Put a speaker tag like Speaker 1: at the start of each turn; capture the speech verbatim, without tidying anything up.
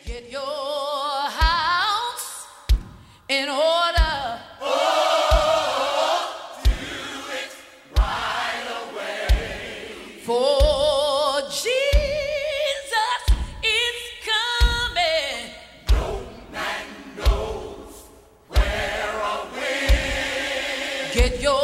Speaker 1: Get your house in order.
Speaker 2: Oh, do it right away.
Speaker 1: For Jesus is coming.
Speaker 2: No man knows where or when.
Speaker 1: Get your